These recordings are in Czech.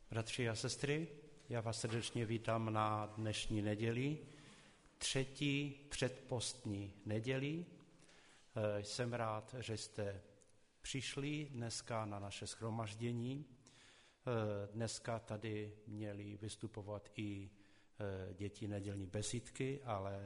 Bratři a sestry, já vás srdečně vítám na dnešní neděli, 3. předpostní neděli. Jsem rád, že jste přišli dneska na naše shromaždění. Dneska tady měli vystupovat i děti nedělní besídky,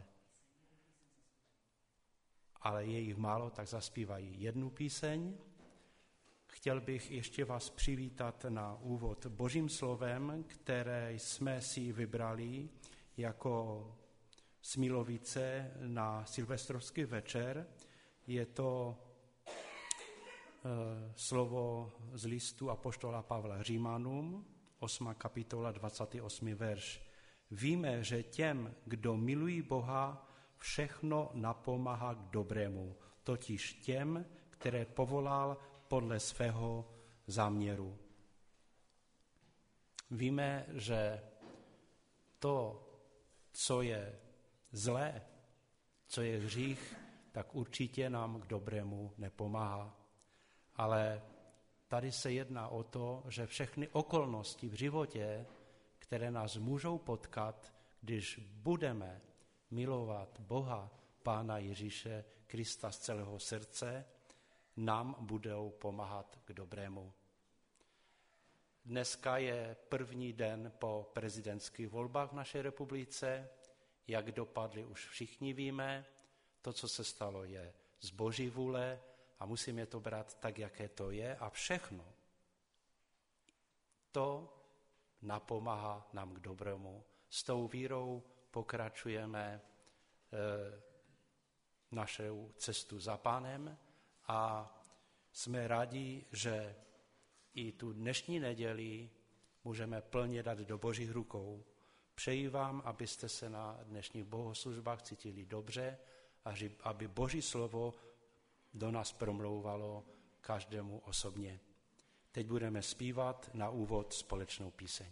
ale je jich málo, tak zaspívají jednu píseň. Chtěl bych ještě vás přivítat na úvod Božím slovem, které jsme si vybrali jako Smilovice na silvestrovský večer. Je to slovo z listu apoštola Pavla Římanům, 8. kapitola, 28. verš. Víme, že těm, kdo milují Boha, všechno napomáhá k dobrému, totiž těm, které povolal podle svého záměru. Víme, že to, co je zlé, co je hřích, tak určitě nám k dobrému nepomáhá. Ale tady se jedná o to, že všechny okolnosti v životě, které nás můžou potkat, když budeme milovat Boha, Pána Ježíše Krista z celého srdce, nám budou pomáhat k dobrému. Dneska je první den po prezidentských volbách v naší republice. Jak dopadly, už všichni víme. To, co se stalo, je z Boží vůle a musíme to brát tak, jaké to je. A všechno to napomáhá nám k dobrému. S tou vírou pokračujeme našou cestu za Pánem a jsme rádi, že i tu dnešní neděli můžeme plně dát do Božích rukou. Přeji vám, abyste se na dnešních bohoslužbách cítili dobře a aby Boží slovo do nás promlouvalo každému osobně. Teď budeme zpívat na úvod společnou píseň.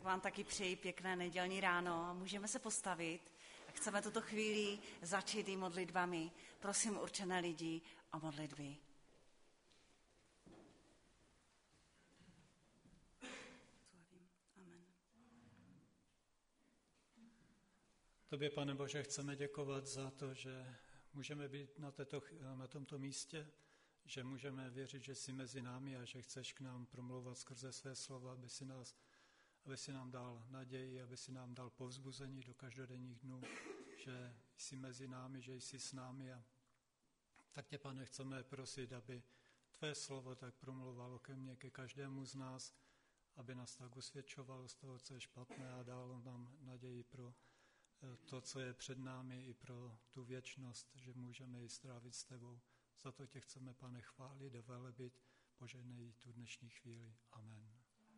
vám taky přeji pěkné nedělní ráno a můžeme se postavit a chceme tuto chvíli začít i modlitbami. Prosím určené lidi o modlitby. Amen. Tobě, Pane Bože, chceme děkovat za to, že můžeme být na tomto místě, že můžeme věřit, že jsi mezi námi a že chceš k nám promlouvat skrze své slova, aby si nám dal naději, aby si nám dal povzbuzení do každodenních dnů, že jsi mezi námi, že jsi s námi. A tak tě, Pane, chceme prosit, aby tvé slovo tak promlouvalo ke mně, ke každému z nás, aby nás tak usvědčovalo z toho, co je špatné a dalo nám naději pro to, co je před námi, i pro tu věčnost, že můžeme ji strávit s tebou. Za to tě chceme, Pane, chválit a velebit. Požehnej tu dnešní chvíli. Amen.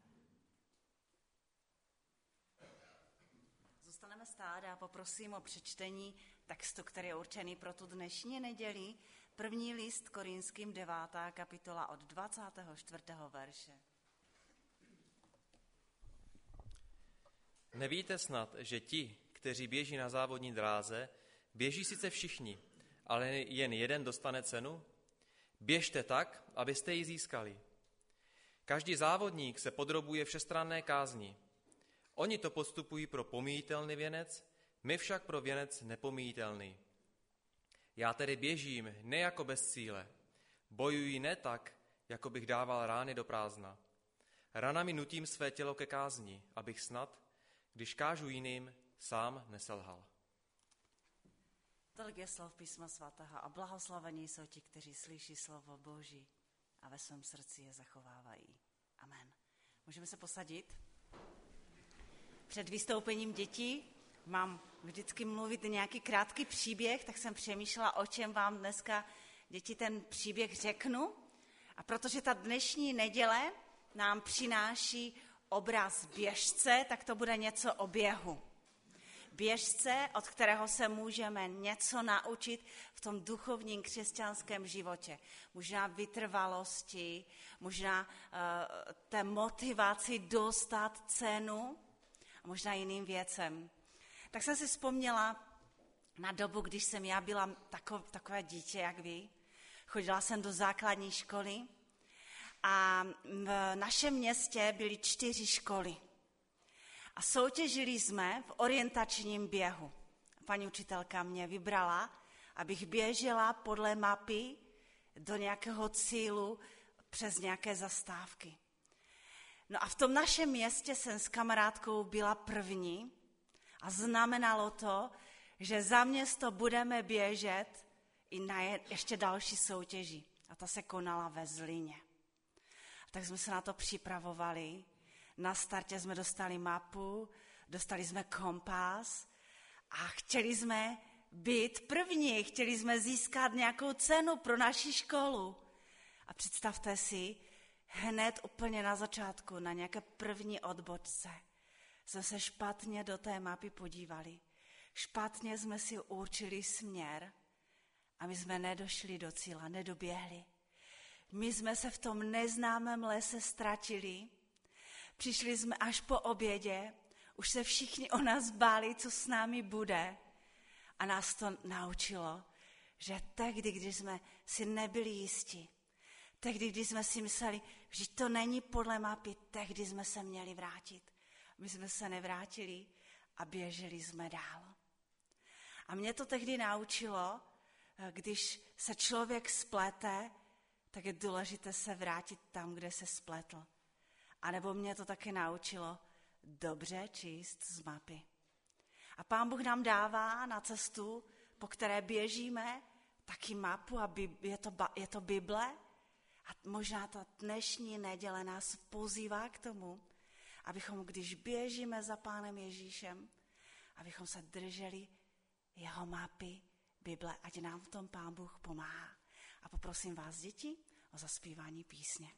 Zůstaneme stát a poprosím o přečtení textu, který je určený pro tu dnešní neděli. První list Korinským 9. kapitola od 24. verše. Nevíte snad, že ti, kteří běží na závodní dráze, běží sice všichni, ale jen jeden dostane cenu? Běžte tak, abyste ji získali. Každý závodník se podrobuje všestranné kázni. Oni to podstupují pro pomíjitelný věnec, my však pro věnec nepomíjitelný. Já tedy běžím ne jako bez cíle. Bojuji ne tak, jako bych dával rány do prázdna. Ranami nutím své tělo ke kázni, abych snad, když kážu jiným, sám neselhal. Tolik je slov písma svatého a blahoslavení jsou ti, kteří slyší slovo Boží a ve svém srdci je zachovávají. Amen. Můžeme se posadit? Před vystoupením dětí mám vždycky mluvit nějaký krátký příběh, tak jsem přemýšlela, o čem vám dneska děti ten příběh řeknu. A protože ta dnešní neděle nám přináší obraz běžce, tak to bude něco o běhu. Běžce, od kterého se můžeme něco naučit v tom duchovním křesťanském životě. Možná vytrvalosti, možná té motivaci dostat cenu a možná jiným věcem. Tak jsem si vzpomněla na dobu, když jsem já byla takové dítě, jak vy. Chodila jsem do základní školy a v našem městě byly 4 školy. A soutěžili jsme v orientačním běhu. Paní učitelka mě vybrala, abych běžela podle mapy do nějakého cílu přes nějaké zastávky. No a v tom našem městě jsem s kamarádkou byla první a znamenalo to, že za město budeme běžet i na ještě další soutěži. A ta se konala ve Zlíně. A tak jsme se na to připravovali. Na startě jsme dostali mapu, dostali jsme kompas a chtěli jsme být první, chtěli jsme získat nějakou cenu pro naši školu. A představte si, hned úplně na začátku, na nějaké první odbočce, jsme se špatně do té mapy podívali. Špatně jsme si určili směr a my jsme nedošli do cíle, nedoběhli. My jsme se v tom neznámém lese ztratili. Přišli jsme až po obědě, už se všichni o nás báli, co s námi bude. A nás to naučilo, že tehdy, když jsme si nebyli jisti, tehdy, když jsme si mysleli, že to není podle mapy, tehdy jsme se měli vrátit. My jsme se nevrátili a běželi jsme dál. A mě to tehdy naučilo, když se člověk splete, tak je důležité se vrátit tam, kde se spletl. A nebo mě to taky naučilo dobře číst z mapy. A Pán Bůh nám dává na cestu, po které běžíme, taky mapu a je to Bible. A možná ta dnešní neděle nás pozývá k tomu, abychom, když běžíme za Pánem Ježíšem, abychom se drželi jeho mapy, Bible, ať nám v tom Pán Bůh pomáhá. A poprosím vás, děti, o zaspívání písně.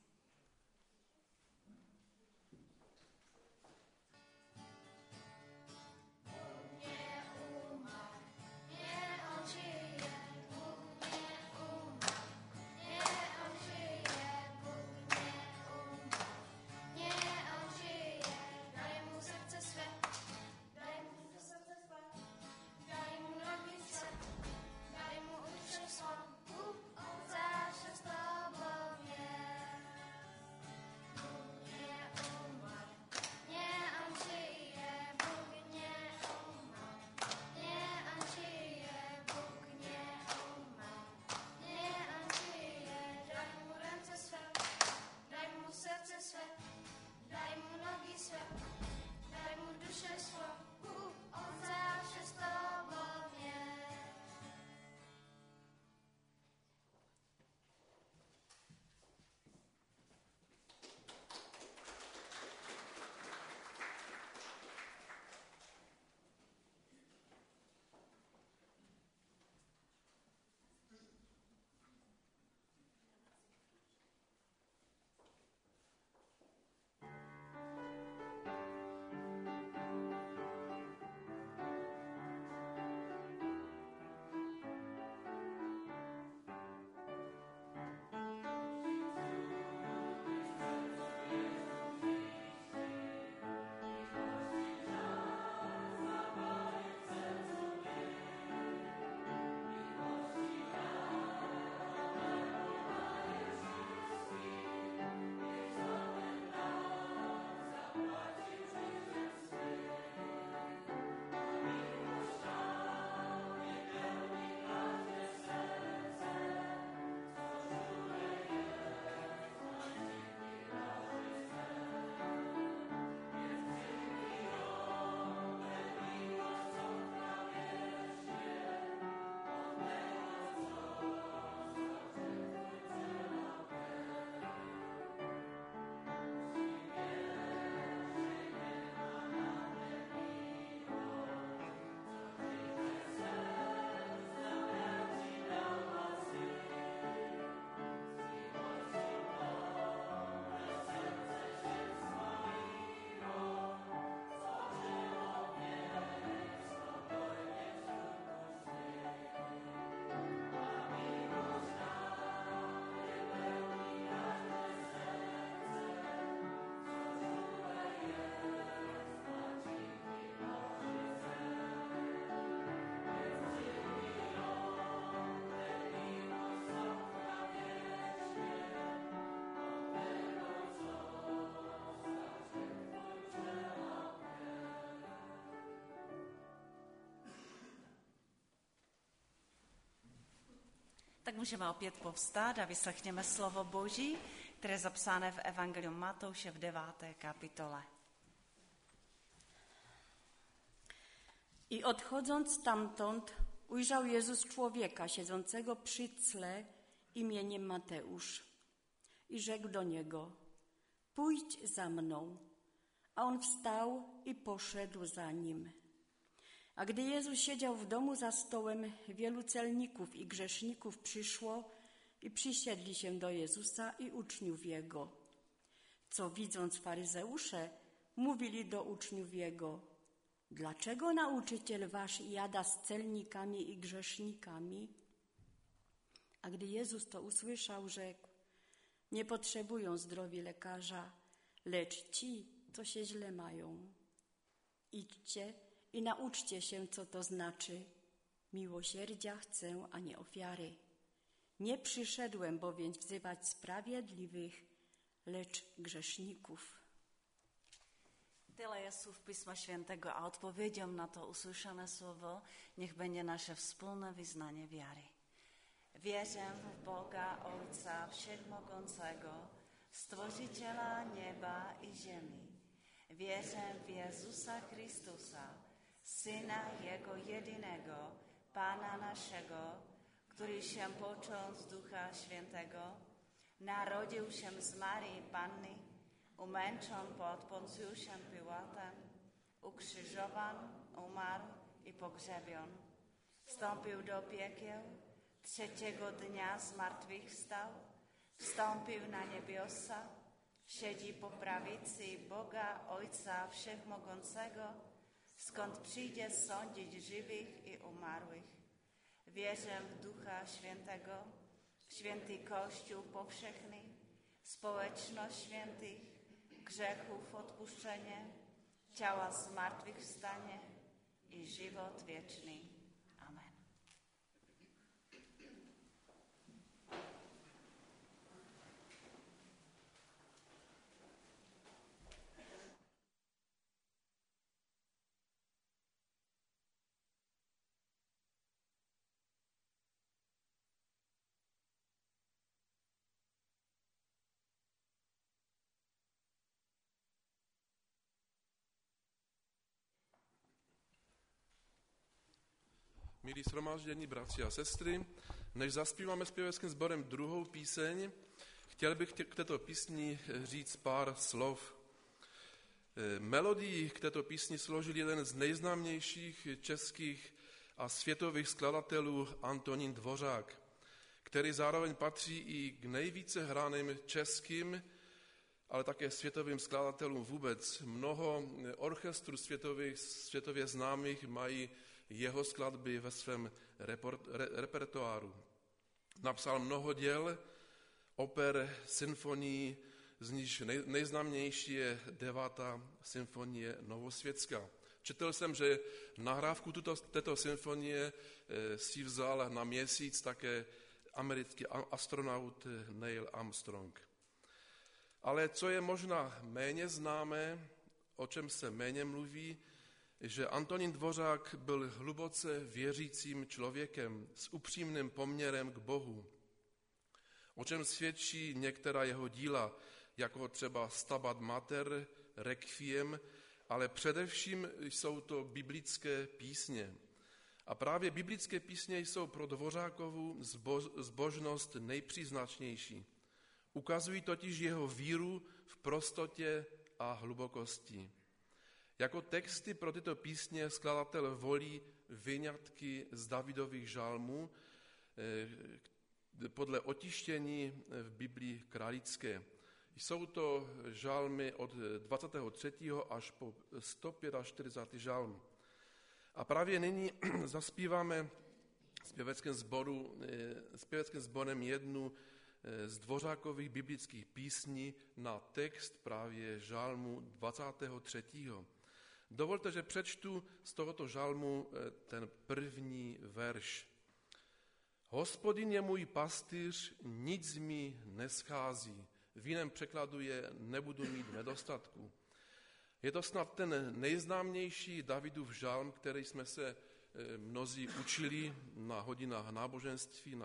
Musím Tak můžeme opět povstát a vyslechněme slovo Boží, které je zapsáno v Evangeliu Matouše v 9. kapitole. I odchodząc stamtąd, ujrzał Jezus człowieka siedzącego przy cle imieniem Mateusz i rzekł do niego: pójdź za mną. A on wstał i poszedł za nim. A gdy Jezus siedział w domu za stołem, wielu celników i grzeszników przyszło i przysiedli się do Jezusa i uczniów Jego. Co widząc faryzeusze, mówili do uczniów Jego: dlaczego nauczyciel wasz jada z celnikami i grzesznikami? A gdy Jezus to usłyszał, rzekł: nie potrzebują zdrowi lekarza, lecz ci, co się źle mają. Idźcie i nauczcie się, co to znaczy: miłosierdzia chcę, a nie ofiary. Nie przyszedłem bowiem wzywać sprawiedliwych, lecz grzeszników. Tyle je słów Pisma Świętego, a odpowiedzią na to usłyszane słowo niech będzie nasze wspólne wyznanie wiary. Wierzę w Boga Ojca Wszechmogącego, Stworzyciela nieba i ziemi. Wierzę w Jezusa Chrystusa, Syna Jego jedynego, Pana naszego, który się począł z Ducha Świętego, narodził się z Marii Panny, umęczon pod Poncjuszem Piłatem, ukrzyżowan, umarł i pogrzebion. Wstąpił do piekieł, trzeciego dnia zmartwychwstał, wstąpił na niebiosa, siedzi po prawicy Boga Ojca Wszechmogącego, skąd przyjdzie sądzić żywych i umarłych. Wierzę w Ducha Świętego, w święty Kościół powszechny, społeczność świętych, grzechów odpuszczenie, ciała zmartwychwstanie i żywot wieczny. Amen. Milí shromáždění, bratři a sestry, než zaspíváme zpěveckým sborem druhou píseň, chtěl bych k této písni říct pár slov. Melodii k této písni složil jeden z nejznámějších českých a světových skladatelů Antonín Dvořák, který zároveň patří i k nejvíce hraným českým, ale také světovým skladatelům vůbec. Mnoho orchestrů světově známých mají jeho skladby ve svém repertoáru. Napsal mnoho děl, oper, symfonií, z níž nejznámější je 9. symfonie Novosvětská. Četl jsem, že nahrávku této symfonie si vzal na měsíc také americký astronaut Neil Armstrong. Ale co je možná méně známé, o čem se méně mluví, že Antonín Dvořák byl hluboce věřícím člověkem s upřímným poměrem k Bohu, o čem svědčí některá jeho díla, jako třeba Stabat Mater, Requiem, ale především jsou to biblické písně. A právě biblické písně jsou pro Dvořákovu zbožnost nejpříznačnější. Ukazují totiž jeho víru v prostotě a hlubokosti. Jako texty pro tyto písně skladatel volí vyňatky z Davidových žalmů podle otištění v Biblii kralické. Jsou to žalmy od 23. až po 145. žalm. A právě nyní zaspíváme zpěveckým sborem jednu z Dvořákových biblických písní na text právě žalmu 23. Dovolte, že přečtu z tohoto žalmu ten první verš. Hospodin je můj pastýř, nic mi neschází. V jiném překladu je nebudu mít nedostatku. Je to snad ten nejznámější Davidův žalm, který jsme se mnozí učili na hodinách náboženství, na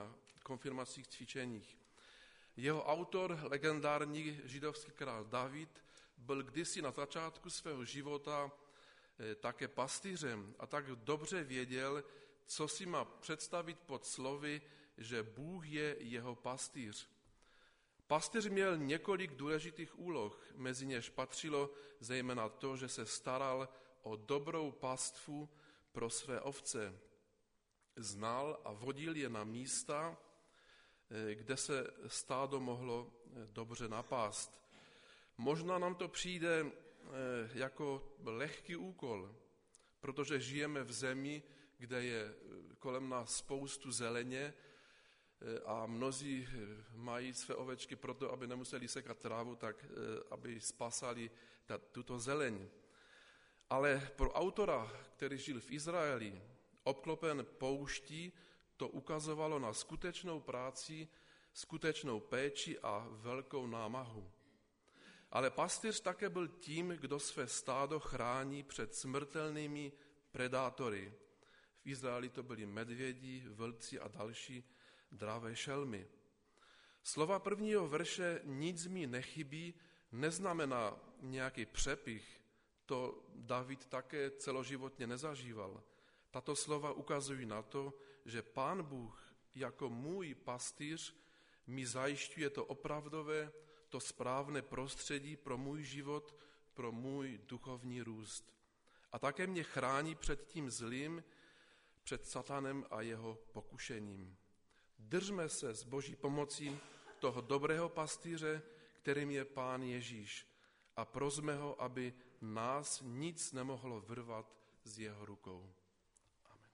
konfirmacích cvičeních. Jeho autor, legendární židovský král David, byl kdysi na začátku svého života také pastýřem a tak dobře věděl, co si má představit pod slovy, že Bůh je jeho pastýř. Pastýř měl několik důležitých úloh, mezi něž patřilo zejména to, že se staral o dobrou pastvu pro své ovce. Znal a vodil je na místa, kde se stádo mohlo dobře napást. Možná nám to přijde jako lehký úkol, protože žijeme v zemi, kde je kolem nás spoustu zeleně a mnozí mají své ovečky proto, aby nemuseli sekat trávu, tak aby spasali tuto zeleň. Ale pro autora, který žil v Izraeli, obklopen pouští, to ukazovalo na skutečnou práci, skutečnou péči a velkou námahu. Ale pastýř také byl tím, kdo své stádo chrání před smrtelnými predátory. V Izraeli to byli medvědi, vlci a další dravé šelmy. Slova prvního verše nic mi nechybí neznamená nějaký přepich. To David také celoživotně nezažíval. Tato slova ukazují na to, že Pán Bůh jako můj pastýř mi zajišťuje to opravdové, to správné prostředí pro můj život, pro můj duchovní růst. A také mě chrání před tím zlým, před satanem a jeho pokušením. Držme se s Boží pomocí toho dobrého pastýře, kterým je Pán Ježíš, a prosme ho, aby nás nic nemohlo vyrvat z jeho rukou. Amen.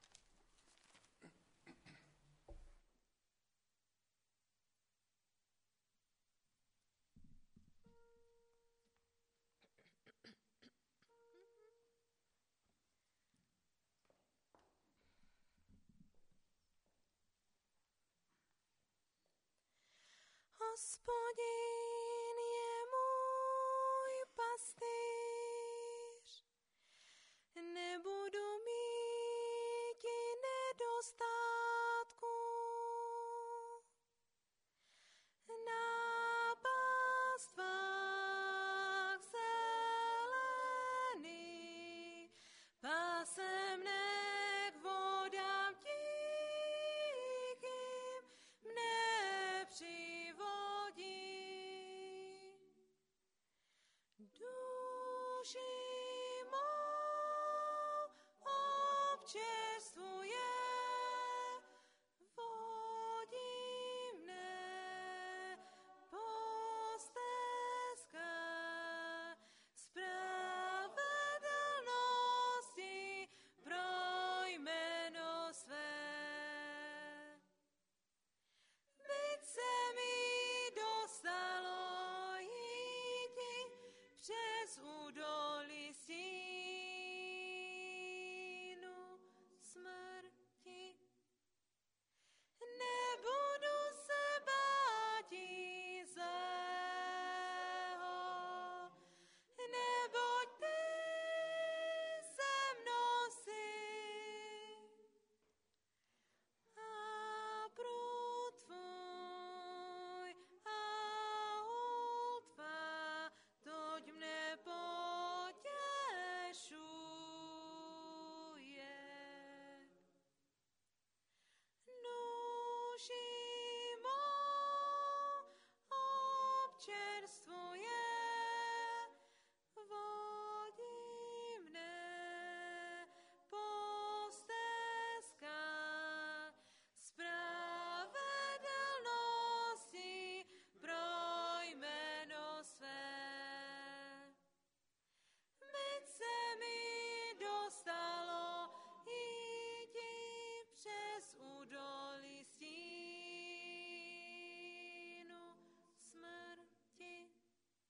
Hospodin je můj pastýř, nebudu mít nedostatku. Na pastvách zelených pase mne k vodám tichým, mne přivodí. Duši mou občerstvuje, vodí mne po stezkách spravedlnosti pro jméno své. Byť se mi dostalo jít přes údolí stínu smrti, nebudu se bát zlého, neboť ty se mnou jsi. A prud tvůj a hůl tvá, toť mne potěšuje. Duši mou občerstvuje, vodí mne po stezkách spravedlnosti pro jméno své. Byť se mi dostalo jít přes údolí stínu smrti,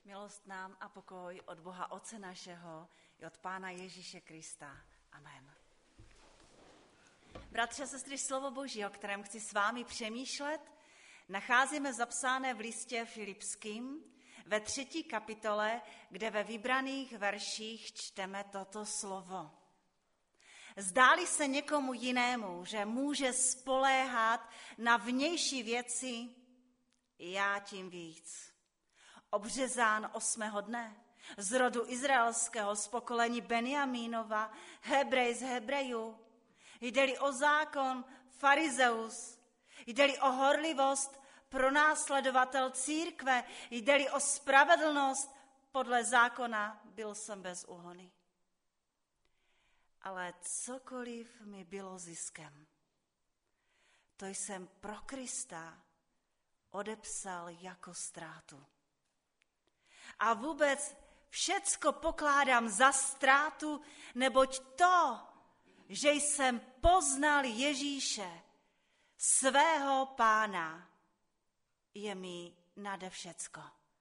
Milost nám a pokoj od Boha Otce našeho i od Pána Ježíše Krista. Amen. Bratři a sestry, slovo Boží, o kterém chci s vámi přemýšlet, nacházíme zapsané v listě Filipským ve 3. kapitole, kde ve vybraných verších čteme toto slovo. Zdáli se někomu jinému, že může spoléhat na vnější věci, já tím víc. Obřezán 8. dne, z rodu izraelského, z pokolení Benjamínova, Hebrej z Hebrejů, jde-li o zákon, farizeus, jde-li o horlivost, pronásledovatel církve, jde-li o spravedlnost, podle zákona byl jsem bez úhony. Ale cokoliv mi bylo ziskem, to jsem pro Krista odepsal jako ztrátu. A vůbec všecko pokládám za ztrátu, neboť to, že jsem poznal Ježíše, svého Pána, je mi nade všecko.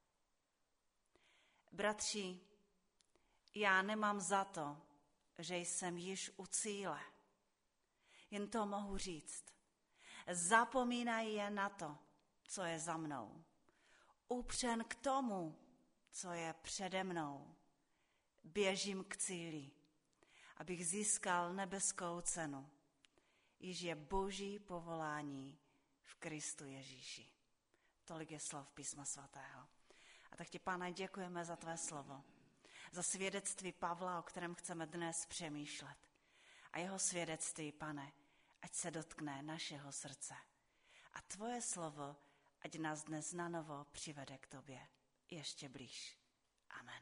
Bratři, já nemám za to, že jsem již u cíle. Jen to mohu říct. Zapomínají jen na to, co je za mnou. Upřen k tomu, co je přede mnou. Běžím k cíli, abych získal nebeskou cenu, již je Boží povolání v Kristu Ježíši. Tolik je slov Písma svatého. A tak ti, Pane, děkujeme za tvé slovo, za svědectví Pavla, o kterém chceme dnes přemýšlet. A jeho svědectví, Pane, ať se dotkne našeho srdce. A tvoje slovo, ať nás dnes nanovo přivede k tobě ještě blíž. Amen.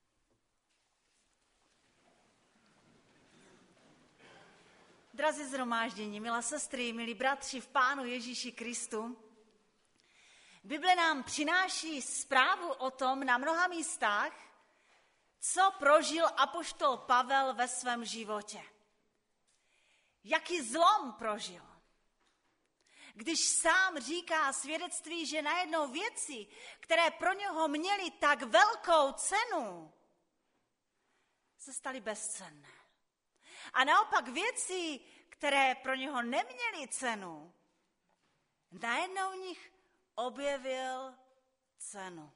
Drazí shromáždění, milé sestry, milí bratři v Pánu Ježíši Kristu, Bible nám přináší zprávu o tom na mnoha místách, co prožil apoštol Pavel ve svém životě. Jaký zlom prožil. Když sám říká svědectví, že najednou věci, které pro něho měly tak velkou cenu, se staly bezcenné. A naopak věci, které pro něho neměly cenu, najednou v nich objevil cenu.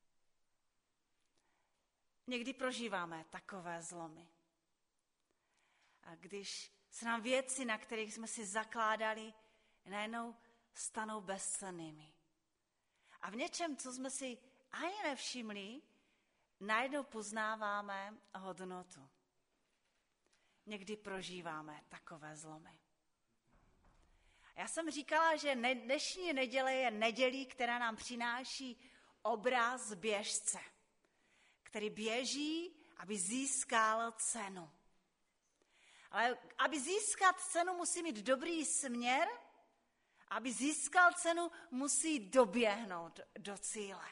Někdy prožíváme takové zlomy. A když se nám věci, na kterých jsme si zakládali, najednou stanou bezcennými. A v něčem, co jsme si ani nevšimli, najednou poznáváme hodnotu. Někdy prožíváme takové zlomy. Já jsem říkala, že dnešní neděle je nedělí, která nám přináší obraz běžce, který běží, aby získal cenu. Ale aby získat cenu, musí mít dobrý směr, aby získal cenu, musí doběhnout do cíle.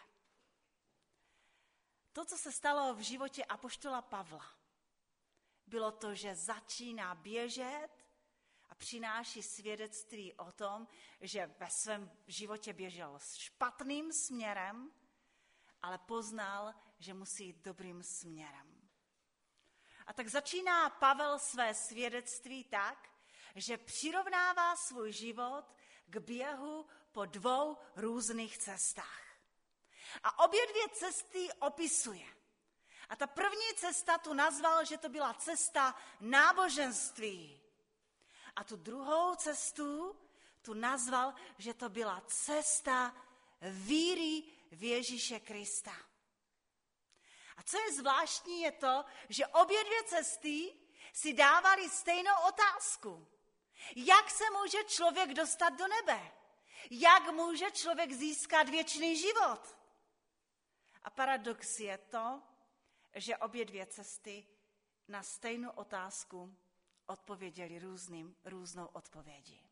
To, co se stalo v životě apoštola Pavla, bylo to, že začíná běžet a přináší svědectví o tom, že ve svém životě běžel špatným směrem, ale poznal, že musí jít dobrým směrem. A tak začíná Pavel své svědectví tak, že přirovnává svůj život k běhu po 2 různých cestách. A obě 2 cesty opisuje. A ta první cesta tu nazval, že to byla cesta náboženství. A tu druhou cestu tu nazval, že to byla cesta víry v Ježíše Krista. A co je zvláštní, je to, že obě 2 cesty si dávaly stejnou otázku. Jak se může člověk dostat do nebe? Jak může člověk získat věčný život? A paradox je to, že obě 2 cesty na stejnou otázku odpověděly různou odpovědí.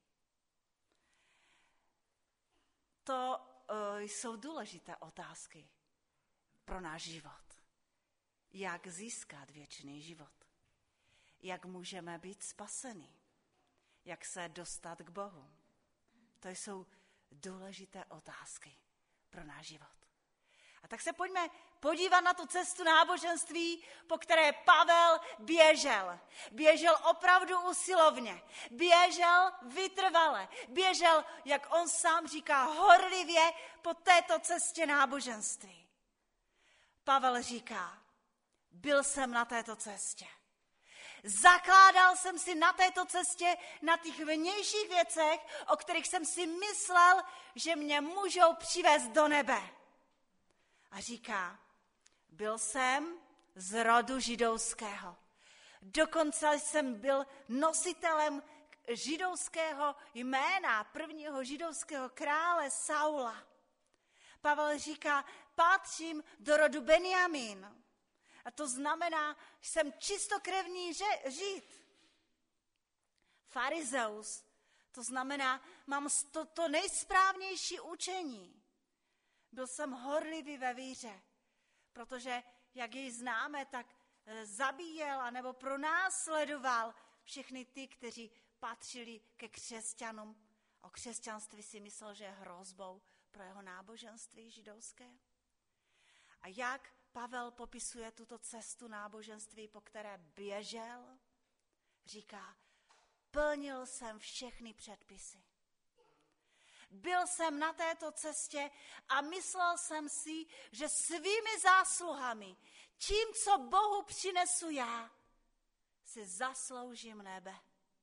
To jsou důležité otázky pro náš život. Jak získat věčný život? Jak můžeme být spaseni? Jak se dostat k Bohu? To jsou důležité otázky pro náš život. A tak se pojďme podívat na tu cestu náboženství, po které Pavel běžel. Běžel opravdu usilovně, běžel vytrvale, běžel, jak on sám říká, horlivě po této cestě náboženství. Pavel říká, byl jsem na této cestě. Zakládal jsem si na této cestě na těch vnějších věcech, o kterých jsem si myslel, že mě můžou přivést do nebe. A říká, byl jsem z rodu židovského. Dokonce jsem byl nositelem židovského jména, prvního židovského krále Saula. Pavel říká, patřím do rodu Benjamín. A to znamená, že jsem čistokrevný Žid. Farizeus, to znamená, mám to nejsprávnější učení. Byl jsem horlivý ve víře, protože, jak jej známe, tak zabíjel anebo pronásledoval všechny ty, kteří patřili ke křesťanům. O křesťanství si myslel, že je hrozbou pro jeho náboženství židovské. A jak Pavel popisuje tuto cestu náboženství, po které běžel? Říká, plnil jsem všechny předpisy. Byl jsem na této cestě a myslel jsem si, že svými zásluhami, tím, co Bohu přinesu já, si zasloužím nebe.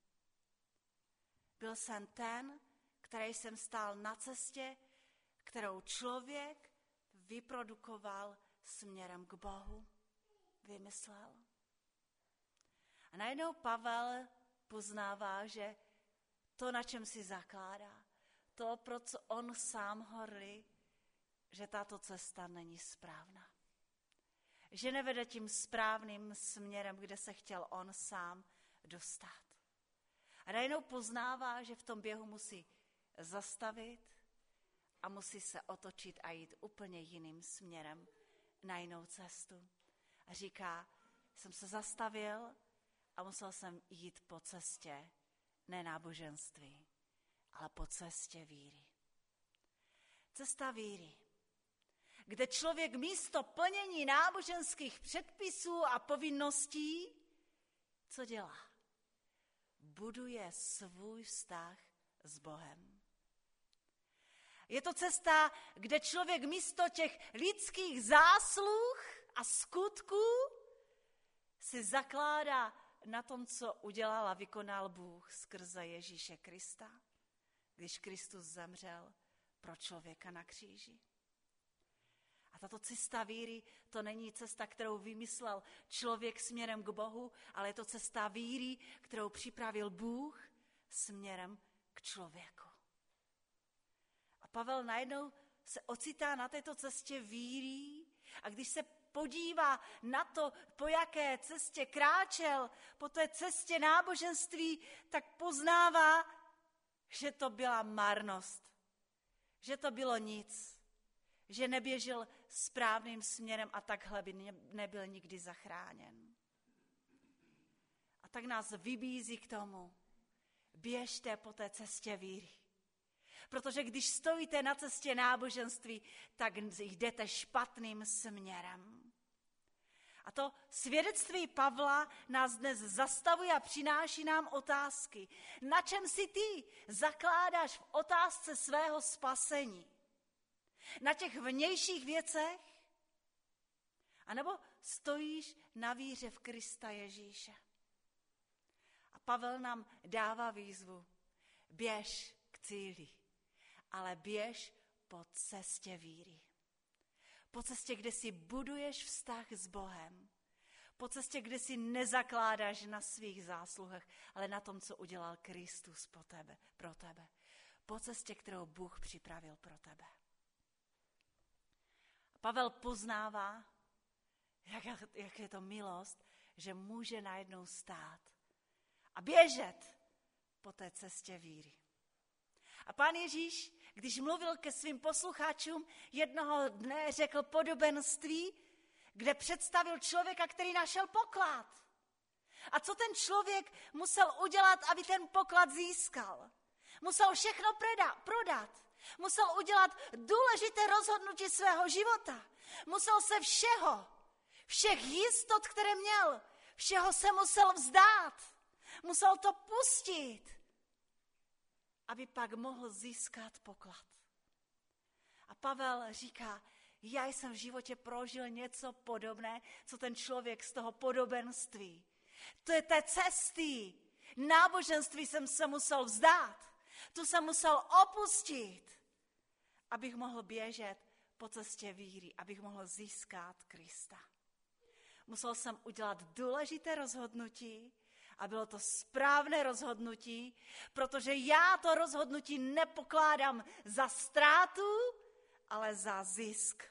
Byl jsem ten, který jsem stál na cestě, kterou člověk vyprodukoval směrem k Bohu, vymyslel. A najednou Pavel poznává, že to, na čem si zakládá, to, pro co on sám horlí, že tato cesta není správná. Že nevede tím správným směrem, kde se chtěl on sám dostat. A najednou poznává, že v tom běhu musí zastavit a musí se otočit a jít úplně jiným směrem na jinou cestu. A říká, jsem se zastavil a musel jsem jít po cestě, ne náboženství, ale po cestě víry. Cesta víry, kde člověk místo plnění náboženských předpisů a povinností, co dělá? Buduje svůj vztah s Bohem. Je to cesta, kde člověk místo těch lidských zásluh a skutků si zakládá na tom, co udělal a vykonal Bůh skrze Ježíše Krista, když Kristus zemřel pro člověka na kříži. A tato cesta víry, to není cesta, kterou vymyslel člověk směrem k Bohu, ale je to cesta víry, kterou připravil Bůh směrem k člověku. A Pavel najednou se ocitá na této cestě víry a když se podívá na to, po jaké cestě kráčel, po té cestě náboženství, tak poznává, že to byla marnost, že to bylo nic, že neběžel správným směrem a takhle by nebyl nikdy zachráněn. A tak nás vybízí k tomu, běžte po té cestě víry. Protože když stojíte na cestě náboženství, tak jdete špatným směrem. A to svědectví Pavla nás dnes zastavuje a přináší nám otázky. Na čem si ty zakládáš v otázce svého spasení? Na těch vnějších věcech? A nebo stojíš na víře v Krista Ježíše? A Pavel nám dává výzvu. Běž k cíli, ale běž po cestě víry. Po cestě, kde si buduješ vztah s Bohem. Po cestě, kde si nezakládáš na svých zásluhách, ale na tom, co udělal Kristus pro tebe. Po cestě, kterou Bůh připravil pro tebe. Pavel poznává, jak je to milost, že může najednou stát a běžet po té cestě víry. A Pán Ježíš, když mluvil ke svým posluchačům, jednoho dne řekl podobenství, kde představil člověka, který našel poklad. A co ten člověk musel udělat, aby ten poklad získal? Musel všechno prodat. Musel udělat důležité rozhodnutí svého života. Musel se všech jistot, které měl, všeho se musel vzdát. Musel to pustit, aby pak mohl získat poklad. A Pavel říká, já jsem v životě prožil něco podobné, co ten člověk z toho podobenství. To je té cesty. Náboženství jsem se musel vzdát. Tu jsem musel opustit, abych mohl běžet po cestě víry, abych mohl získat Krista. Musel jsem udělat důležité rozhodnutí a bylo to správné rozhodnutí, protože já to rozhodnutí nepokládám za ztrátu, ale za zisk.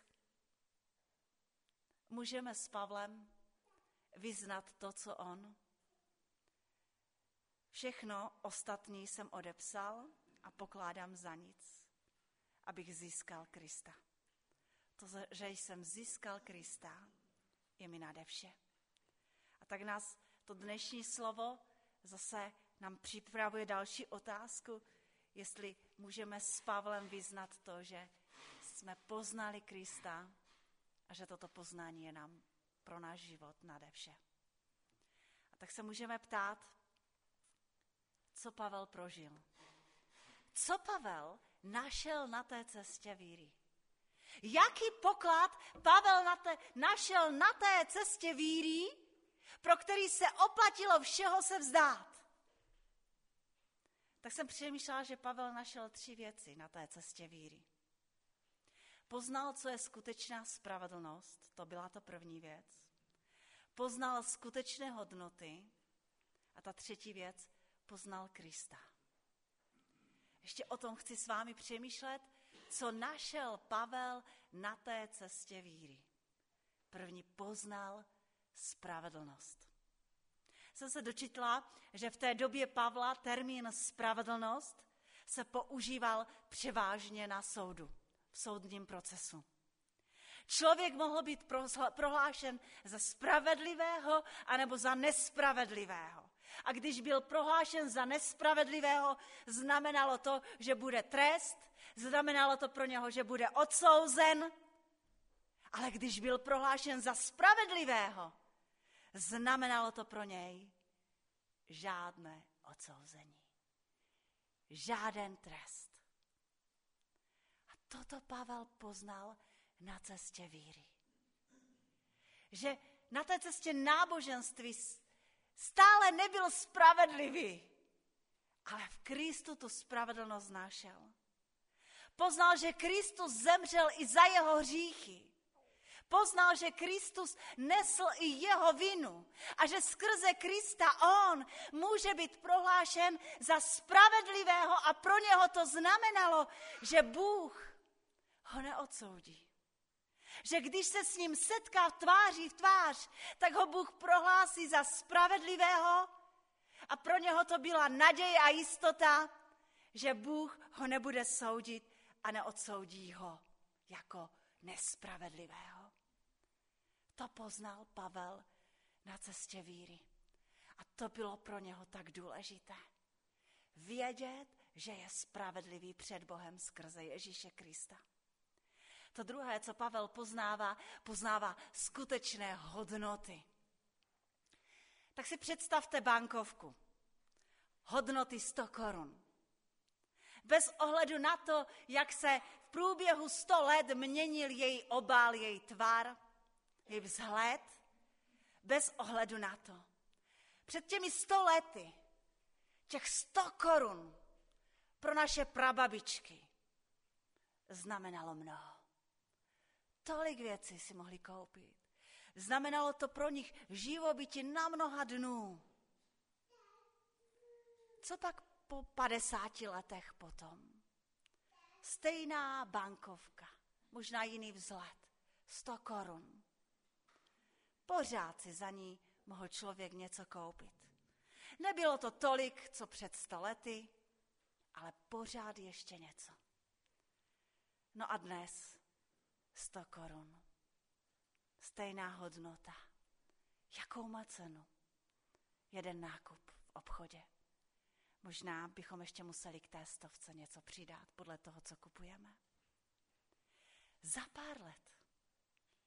Můžeme s Pavlem vyznat to, co on. Všechno ostatní jsem odepsal a pokládám za nic, abych získal Krista. To, že jsem získal Krista, je mi nade vše. A tak nás to dnešní slovo zase nám připravuje další otázku, jestli můžeme s Pavlem vyznat to, že jsme poznali Krista a že toto poznání je nám pro náš život nade vše. A tak se můžeme ptát, co Pavel prožil. Co Pavel našel na té cestě víry? Jaký poklad Pavel našel na té cestě víry, pro který se oplatilo všeho se vzdát? Tak jsem přemýšlela, že Pavel našel 3 věci na té cestě víry. Poznal, co je skutečná spravedlnost, to byla to první věc. Poznal skutečné hodnoty a ta 3. věc, poznal Krista. Ještě o tom chci s vámi přemýšlet, co našel Pavel na té cestě víry. První, poznal spravedlnost. Jsem se dočetla, že v té době Pavla termín spravedlnost se používal převážně na soudu, v soudním procesu. Člověk mohl být prohlášen za spravedlivého anebo za nespravedlivého. A když byl prohlášen za nespravedlivého, znamenalo to, že bude trest, znamenalo to pro něho, že bude odsouzen. Ale když byl prohlášen za spravedlivého, znamenalo to pro něj žádné odsouzení. Žáden trest. A toto Pavel poznal na cestě víry. Že na té cestě náboženství stále nebyl spravedlivý, ale v Kristu tu spravedlnost našel. Poznal, že Kristus zemřel i za jeho hříchy. Poznal, že Kristus nesl i jeho vinu a že skrze Krista on může být prohlášen za spravedlivého a pro něho to znamenalo, že Bůh ho neodsoudí. Že když se s ním setká tváří v tvář, tak ho Bůh prohlásí za spravedlivého a pro něho to byla naděje a jistota, že Bůh ho nebude soudit a neodsoudí ho jako nespravedlivého. To poznal Pavel na cestě víry. A to bylo pro něho tak důležité. Vědět, že je spravedlivý před Bohem skrze Ježíše Krista. To druhé, co Pavel poznává skutečné hodnoty. Tak si představte bankovku. Hodnoty 100 korun. Bez ohledu na to, jak se v průběhu 100 let měnil její obal, její tvar, její vzhled, bez ohledu na to. Před těmi 100 lety těch 100 korun pro naše prababičky znamenalo mnoho. Tolik věcí si mohli koupit. Znamenalo to pro nich živobytí na mnoha dnů. Co pak po 50 letech potom? Stejná bankovka, možná jiný vzhled, 100 korun. Pořád si za ní mohl člověk něco koupit. Nebylo to tolik, co před 100 lety, ale pořád ještě něco. No a dnes 100 korun. Stejná hodnota. Jakou má cenu? Jeden nákup v obchodě. Možná bychom ještě museli k té 100 něco přidat podle toho, co kupujeme. Za pár let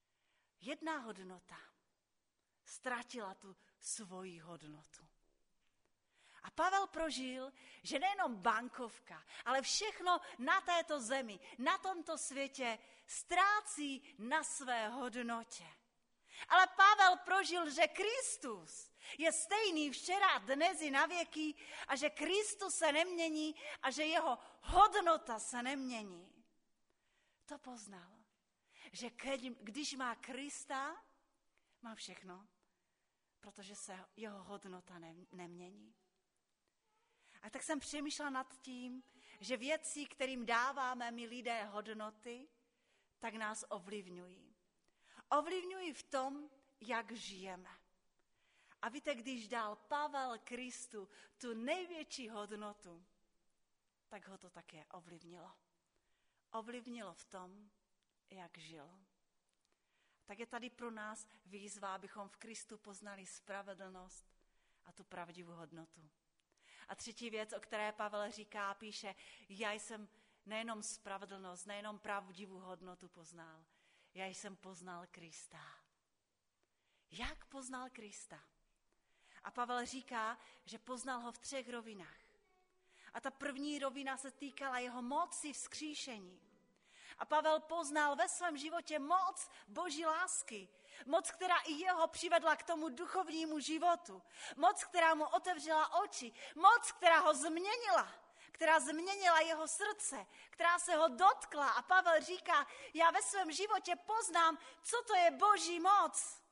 jedna hodnota ztratila tu svoji hodnotu. A Pavel prožil, že nejenom bankovka, ale všechno na této zemi, na tomto světě ztrácí na své hodnotě. Ale Pavel prožil, že Kristus je stejný včera, dnes i na věky a že Kristus se nemění a že jeho hodnota se nemění. To poznal, že když má Krista, má všechno, protože se jeho hodnota nemění. A tak jsem přemýšlela nad tím, že věci, kterým dáváme my lidé hodnoty, tak nás ovlivňují. Ovlivňují v tom, jak žijeme. A víte, když dal Pavel Kristu tu největší hodnotu, tak ho to také ovlivnilo. Ovlivnilo v tom, jak žil. Tak je tady pro nás výzva, abychom v Kristu poznali spravedlnost a tu pravdivou hodnotu. A třetí věc, o které Pavel říká, píše, já jsem nejenom spravedlnost, nejenom pravdivou hodnotu poznal, já jsem poznal Krista. Jak poznal Krista? A Pavel říká, že poznal ho v 3 rovinách. A ta první rovina se týkala jeho moci vzkříšení. A Pavel poznal ve svém životě moc Boží lásky. Moc, která i jeho přivedla k tomu duchovnímu životu. Moc, která mu otevřela oči. Moc, která ho změnila. Která změnila jeho srdce. Která se ho dotkla. A Pavel říká, já ve svém životě poznám, co to je Boží moc.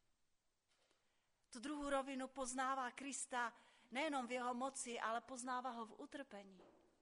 Tu druhou rovinu poznává Krista nejenom v jeho moci, ale poznává ho v utrpení.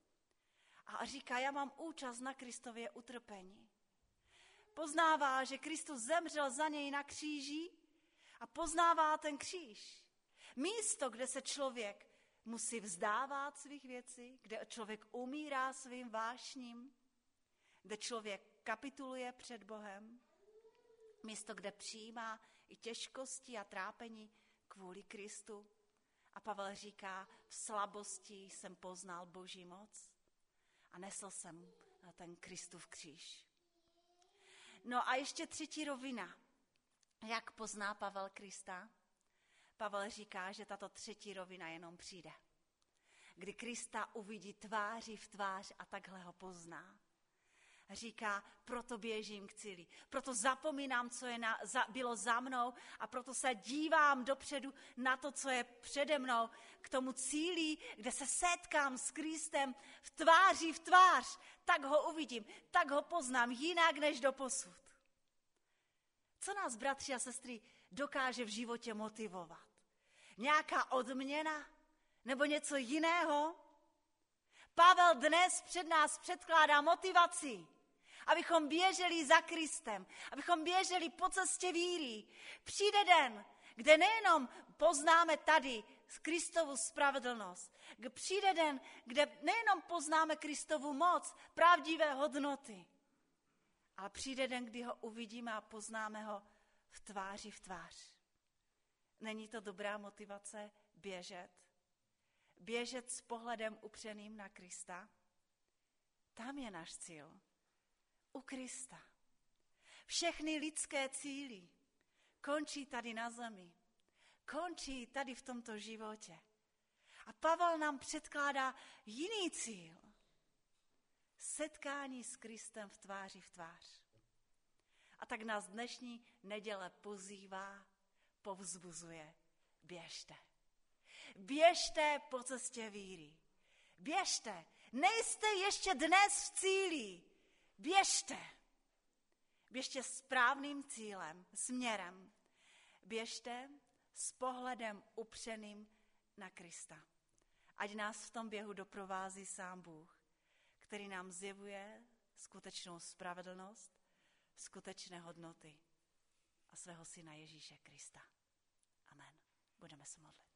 A říká, já mám účast na Kristově utrpení. Poznává, že Kristus zemřel za něj na kříži a poznává ten kříž. Místo, kde se člověk musí vzdávat svých věcí, kde člověk umírá svým vášním, kde člověk kapituluje před Bohem, místo, kde přijímá i těžkosti a trápení kvůli Kristu. A Pavel říká, v slabosti jsem poznal Boží moc a nesl jsem ten Kristův kříž. No a ještě třetí rovina. Jak pozná Pavel Krista? Pavel říká, že tato třetí rovina jenom přijde. Kdy Krista uvidí tváří v tvář a takhle ho pozná. Říká, proto běžím k cíli, proto zapomínám, co bylo za mnou a proto se dívám dopředu na to, co je přede mnou, k tomu cíli, kde se setkám s Kristem v tváři v tvář. Tak ho uvidím, tak ho poznám, jinak než doposud. Co nás, bratři a sestry, dokáže v životě motivovat? Nějaká odměna? Nebo něco jiného? Pavel dnes před nás předkládá motivaci, abychom běželi za Kristem, abychom běželi po cestě víry. Přijde den, kde nejenom poznáme tady Kristovu spravedlnost, přijde den, kde nejenom poznáme Kristovu moc, pravdivé hodnoty, ale přijde den, kdy ho uvidíme a poznáme ho v tváři v tvář. Není to dobrá motivace běžet? Běžet s pohledem upřeným na Krista? Tam je náš cíl. U Krista. Všechny lidské cíly končí tady na zemi. Končí tady v tomto životě. A Pavel nám předkládá jiný cíl. Setkání s Kristem v tváři v tvář. A tak nás dnešní neděle pozývá, povzbuzuje. Běžte. Běžte po cestě víry. Běžte. Nejste ještě dnes v cíli. Běžte. Běžte správným cílem, směrem. Běžte s pohledem upřeným na Krista. Ať nás v tom běhu doprovází sám Bůh, který nám zjevuje skutečnou spravedlnost, skutečné hodnoty a svého syna Ježíše Krista. Amen. Budeme se modlit.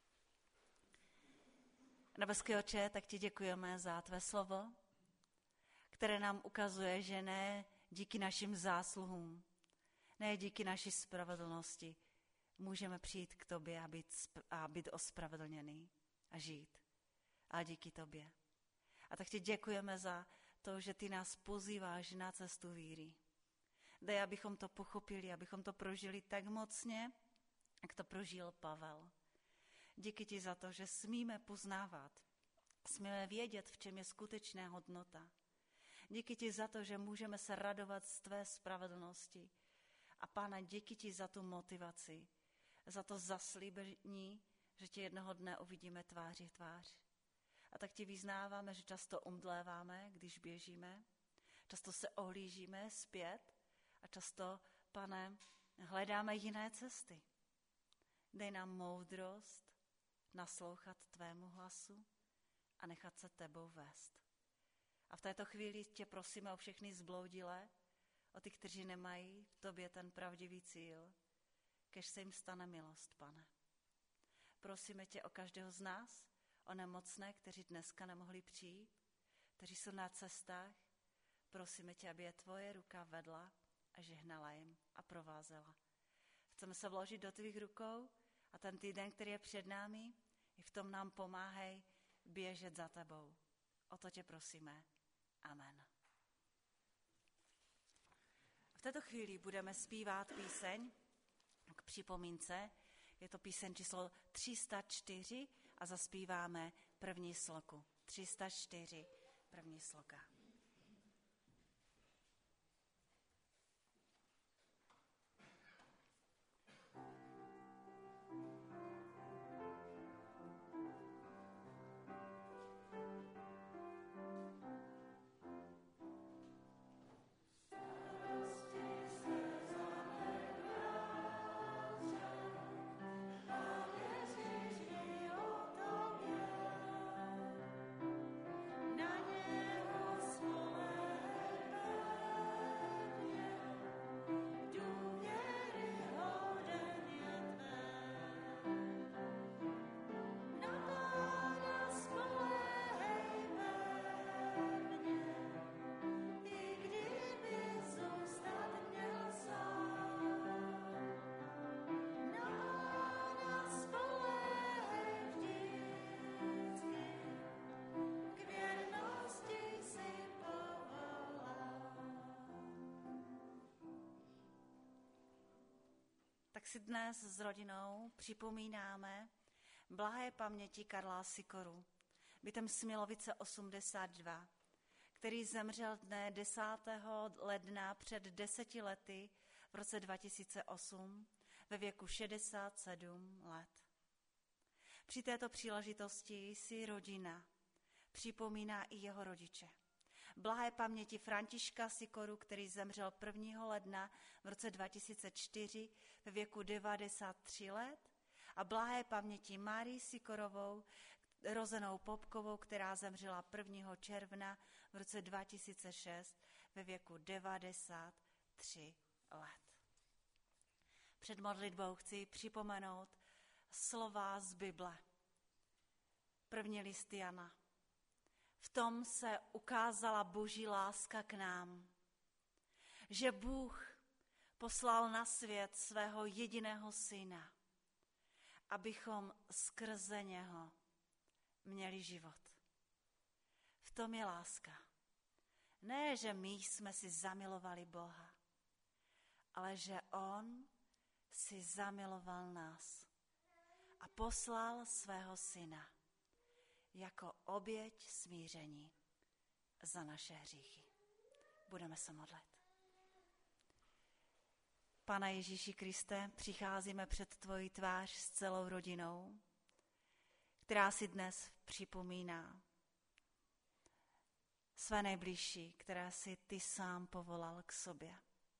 Nebeský Otče, tak ti děkujeme za tvé slovo, které nám ukazuje, že ne díky našim zásluhům, ne díky naší spravedlnosti můžeme přijít k tobě a být ospravedlněný a žít. A díky tobě. A tak ti děkujeme za to, že ty nás pozýváš na cestu víry. Dej, abychom to pochopili, abychom to prožili tak mocně, jak to prožil Pavel. Díky ti za to, že smíme poznávat, smíme vědět, v čem je skutečná hodnota. Díky ti za to, že můžeme se radovat z tvé spravedlnosti. A Pane, díky ti za tu motivaci, za to zaslíbení, že tě jednoho dne uvidíme tváří v tvář. A tak ti vyznáváme, že často omdléváme, když běžíme, často se ohlížíme zpět a často, Pane, hledáme jiné cesty. Dej nám moudrost naslouchat tvému hlasu a nechat se tebou vést. A v této chvíli tě prosíme o všechny zbloudilé, o ty, kteří nemají v tobě ten pravdivý cíl, kež se jim stane milost, Pane. Prosíme tě o každého z nás, o nemocné, kteří dneska nemohli přijít, kteří jsou na cestách. Prosíme tě, aby je tvoje ruka vedla a žehnala jim a provázela. Chceme se vložit do tvých rukou a ten týden, který je před námi, i v tom nám pomáhej běžet za tebou. O to tě prosíme. Amen. V této chvíli budeme zpívat píseň k připomínce. Je to píseň číslo 304 a zaspíváme první sloku. 304, první sloka. Tak si dnes s rodinou připomínáme blahé paměti Karla Sikoru, bytem Smilovice 82, který zemřel dne 10. ledna před 10 lety v roce 2008 ve věku 67 let. Při této příležitosti si rodina připomíná i jeho rodiče. Blahé paměti Františka Sikoru, který zemřel 1. ledna v roce 2004 ve věku 93 let, a blahé paměti Márii Sikorovou, rozenou Popkovou, která zemřela 1. června v roce 2006 ve věku 93 let. Před modlitbou chci připomenout slova z Bible. První list Jana. V tom se ukázala Boží láska k nám, že Bůh poslal na svět svého jediného syna, abychom skrze něho měli život. V tom je láska. Ne, že my jsme si zamilovali Boha, ale že on si zamiloval nás a poslal svého syna jako oběť smíření za naše hříchy. Budeme se modlit. Pane Ježíši Kriste, přicházíme před tvoji tvář s celou rodinou, která si dnes připomíná své nejbližší, které si ty sám povolal k sobě.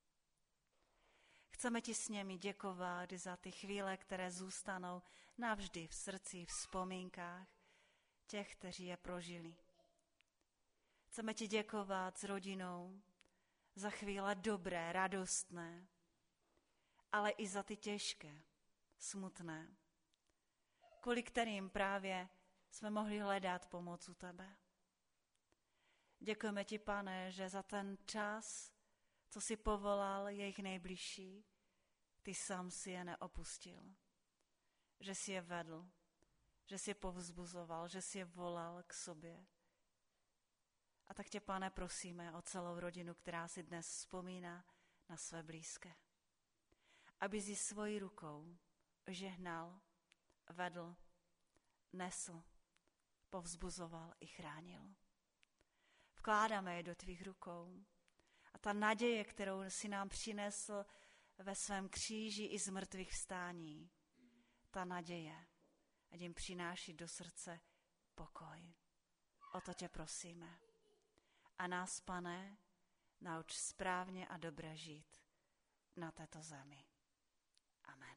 Chceme ti s nimi děkovat za ty chvíle, které zůstanou navždy v srdci, v vzpomínkách těch, kteří je prožili. Chceme ti děkovat s rodinou za chvíle dobré, radostné, ale i za ty těžké, smutné, kvůli kterým právě jsme mohli hledat pomoc u tebe. Děkujeme ti, Pane, že za ten čas, co jsi povolal jejich nejbližší, ty sám si je neopustil. Že jsi je vedl, že jsi je povzbuzoval, že jsi je volal k sobě. A tak tě, Pane, prosíme o celou rodinu, která si dnes vzpomíná na své blízké. Aby si svojí rukou žehnal, vedl, nesl, povzbuzoval i chránil. Vkládáme je do tvých rukou a ta naděje, kterou si nám přinesl ve svém kříži i z mrtvých vstání, ta naděje, ať jim přináší do srdce pokoj. O to tě prosíme. A nás, Pane, nauč správně a dobře žít na této zemi. Amen.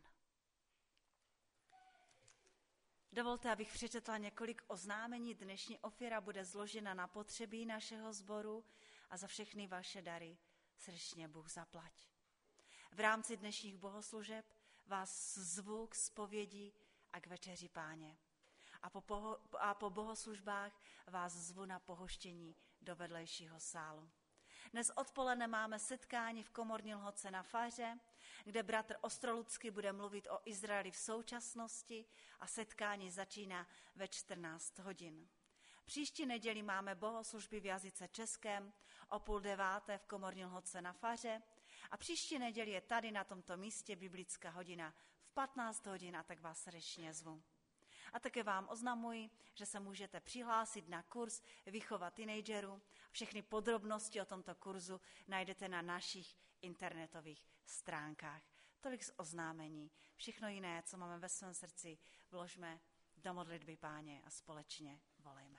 Dovolte, abych přečetla několik oznámení. Dnešní ofěra bude zložena na potřeby našeho sboru a za všechny vaše dary srdečně Bůh zaplať. V rámci dnešních bohoslužeb vás zvu k zpovědi a k večeři Páně. A po bohoslužbách vás zvu na pohoštění do vedlejšího sálu. Dnes odpoledne máme setkání v Komorní Lhotce na faře, kde bratr Ostrolucký bude mluvit o Izraeli v současnosti a setkání začíná ve 14 hodin. Příští neděli máme bohoslužby v jazyce českém o 8:30 v Komorní Lhotce na faře a příští neděli je tady na tomto místě biblická hodina v 15 hodin a tak vás srdečně zvu. A také vám oznamuji, že se můžete přihlásit na kurz Výchova teenagerů. Všechny podrobnosti o tomto kurzu najdete na našich internetových stránkách. Tolik z oznámení. Všechno jiné, co máme ve svém srdci, vložme do modlitby Páně a společně volejme.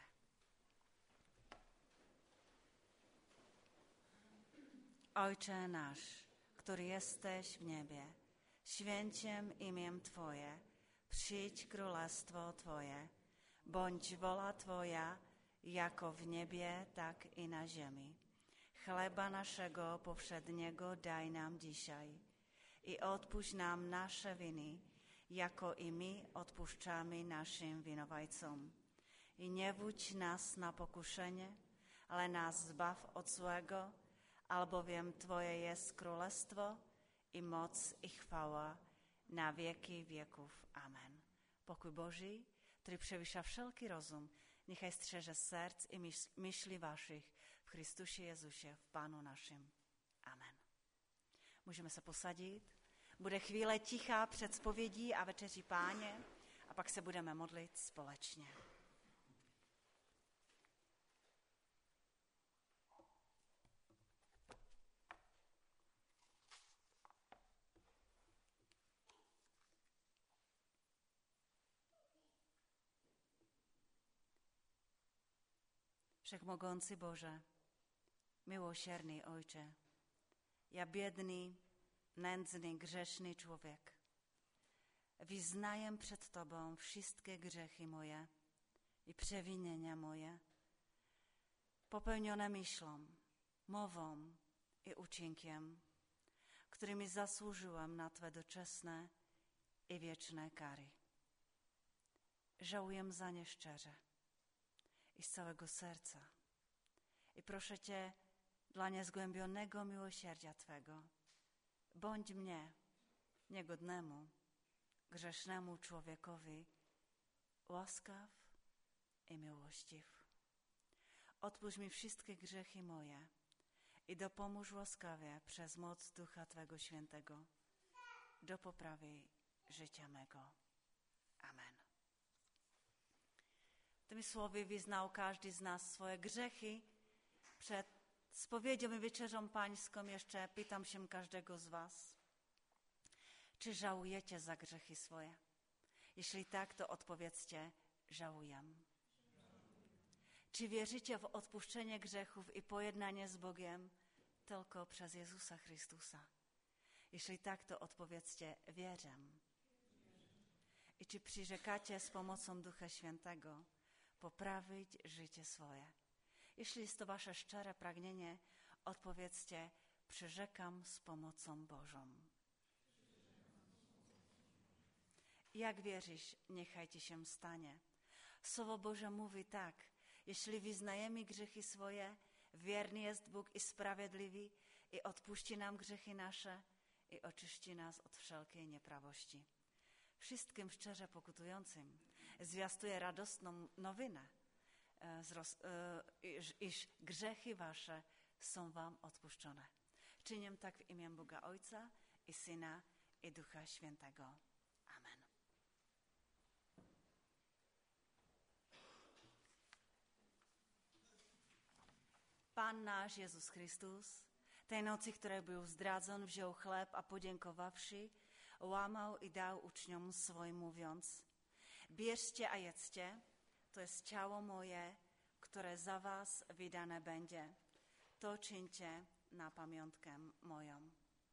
Ojcze náš, který jesteś v něbě, święciem imię Twoje, przyjdź królestwo Twoje, bądź wola Twoja, jako w niebie, tak i na ziemi. Chleba naszego powszedniego daj nam dzisiaj i odpuść nam nasze winy, jako i my odpuszczamy naszym winowajcom. I nie wódź nas na pokuszenie, ale nas zbaw od złego, albowiem Twoje jest królestwo i moc i chwała na wieki wieków. Amen. Pokój Boží, který převyšuje všelký rozum, nechaj střeže srdc i myšli vašich v Kristuši Jezuše, v Pánu našim. Amen. Můžeme se posadit. Bude chvíle tichá před zpovědí a večeří Páně a pak se budeme modlit společně. Wszechmogący Boże, miłosierny Ojcze, ja biedny, nędzny, grzeszny człowiek, wyznaję przed Tobą wszystkie grzechy moje i przewinienia moje, popełnione myślą, mową i uczynkiem, którymi zasłużyłem na Twe doczesne i wieczne kary. Żałuję za nie szczerze i z całego serca. I proszę Cię dla niezgłębionego miłosierdzia Twego, bądź mnie, niegodnemu, grzesznemu człowiekowi, łaskaw i miłościw. Odpuść mi wszystkie grzechy moje i dopomóż łaskawie przez moc Ducha Twego Świętego do poprawy życia mego. Amen. Tymi słowy wyznał każdy z nas swoje grzechy. Przed spowiedzią i wieczerzą pańską jeszcze pytam się każdego z was, czy żałujecie za grzechy swoje? Jeśli tak, to odpowiedzcie, żałuję. Czy wierzycie w odpuszczenie grzechów i pojednanie z Bogiem tylko przez Jezusa Chrystusa? Jeśli tak, to odpowiedzcie, wierzę. I czy przyrzekacie z pomocą Ducha Świętego poprawić życie swoje? Jeśli jest to wasze szczere pragnienie, odpowiedzcie, przyrzekam z pomocą Bożą. Jak wierzysz, niechaj ci się stanie. Słowo Boże mówi tak, jeśli wyznajemy grzechy swoje, wierny jest Bóg i sprawiedliwy i odpuści nam grzechy nasze i oczyści nas od wszelkiej nieprawości. Wszystkim szczerze pokutującym zwiastuję radosną nowinę, iż grzechy wasze są wam odpuszczone. Činím tak v jménu Boga Ojca, i Syna, i Ducha Světého. Amen. Pán náš Jezus Kristus, tej noci, ktoré byl zdrádzon, vžel chléb a poděkovavši, lámal i dal učňom svojim mluviąc: bierzcie a jedzcie, to jest ciało moje, które za was wydane będzie. To czyńcie na pamiątkę moją.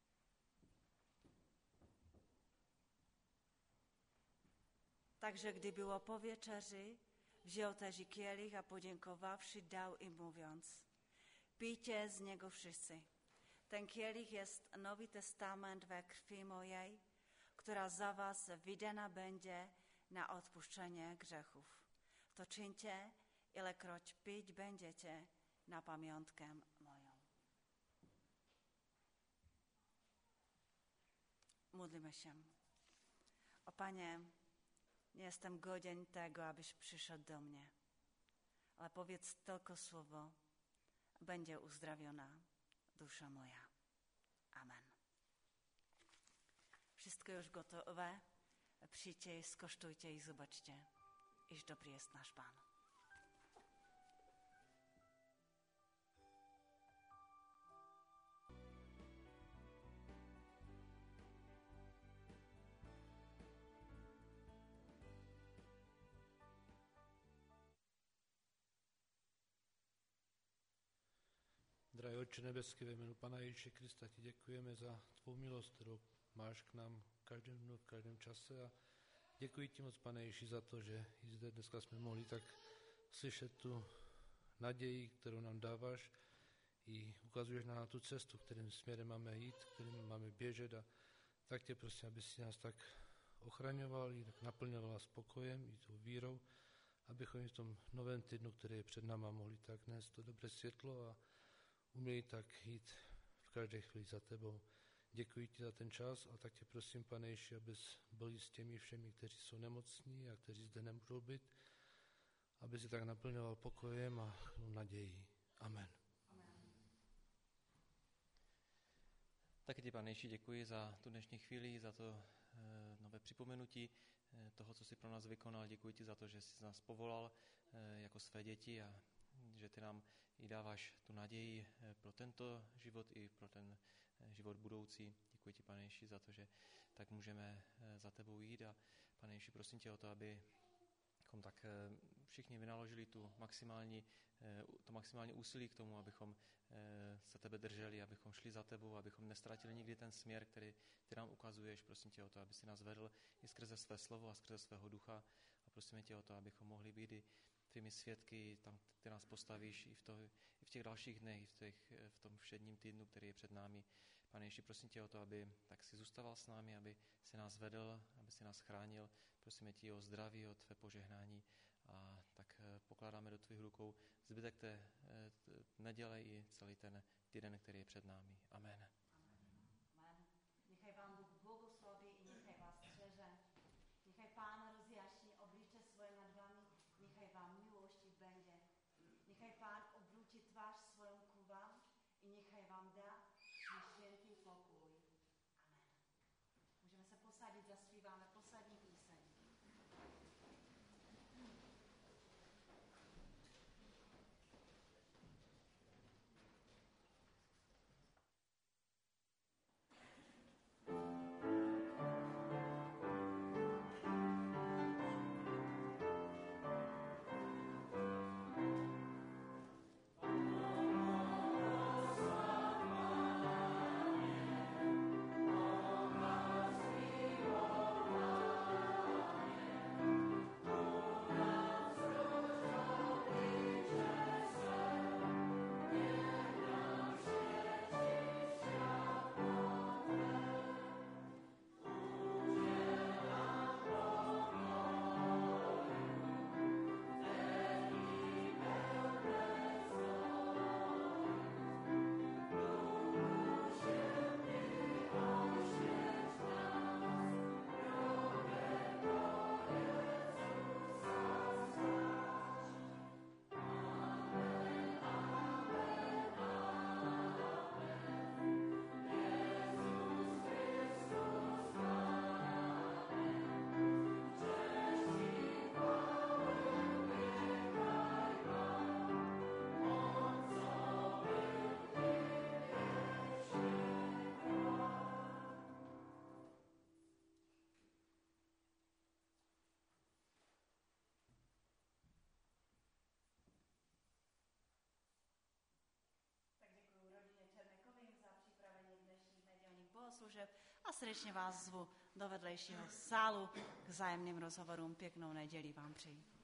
Takže gdy było po wieczerzy, wziął też i kielich, a podziękowawszy, dał im mówiąc: pijcie z niego wszyscy. Ten kielich jest Nowy Testament we krwi mojej, która za was wydana będzie na odpuszczenie grzechów. To czyńcie, ilekroć pić będziecie na pamiątkę moją. Módlmy się. O Panie, nie jestem godzien tego, abyś przyszedł do mnie, ale powiedz tylko słowo, będzie uzdrawiona dusza moja. Amen. Wszystko już gotowe. Przyjdźcie, skosztujcie i zobaczcie, iż dobry jest nasz Pan. Drahý Otče nebeský, ve jménu Pana Ježíše Krista ti děkujeme za tvou milost, kterou máš k nám v každém dnu, v každém čase, a děkuji ti moc, Pane Ježíši, za to, že i zde dneska jsme mohli tak slyšet tu naději, kterou nám dáváš, i ukazuješ nám na tu cestu, kterým směrem máme jít, kterým máme běžet, a tak tě prosím, aby si nás tak ochraňoval, i tak naplňoval spokojem, i tou vírou, abychom i v tom novém týdnu, který je před náma, mohli tak nést to dobré světlo a uměli tak jít v každé chvíli za tebou. Děkuji ti za ten čas, a tak tě prosím, Pane Ježíši, abys byl s těmi všemi, kteří jsou nemocní a kteří zde nemůžou být, aby si tak naplňoval pokojem a nadějí. Amen. Taky ti, Pane Ježíši, děkuji za tu dnešní chvíli, za to nové připomenutí toho, co jsi pro nás vykonal. Děkuji ti za to, že jsi nás povolal jako své děti a že ty nám i dáváš tu naději pro tento život i pro ten život budoucí. Děkuji ti, Pane Ježíši, za to, že tak můžeme za tebou jít, a Pane Ježíši, prosím tě o to, abychom tak všichni vynaložili to maximální úsilí k tomu, abychom se tebe drželi, abychom šli za tebou, abychom nestratili nikdy ten směr, který ty nám ukazuješ. Prosím tě o to, aby si nás vedl i skrze své slovo a skrze svého ducha, a prosím tě o to, abychom mohli být i tvými svědky, tam ty nás postavíš i v těch dalších dnech, v tom všedním týdnu, který je před námi. Pane Ježíši, prosím tě o to, aby tak si zůstával s námi, aby si nás vedl, aby si nás chránil. Prosíme tě o zdraví, o tvé požehnání, a tak pokládáme do tvých rukou zbytek té neděle i celý ten týden, který je před námi. Amen. Amen. Nechaj vám Bůh blagosloví i nechaj vás střeže. Nechaj Pán rozjaśni oblicze svoje nad vami, nechaj vám miłościв będzie. Nechaj Pán obrúti tvář svojou ku vám i nechaj vám dá święty pokój. Amen. Můžeme se posadit, zaspíváme poslední píseň. Oh, bohoslužeb a srdečně vás zvu do vedlejšího sálu k vzájemným rozhovorům. Pěknou neděli vám přeji.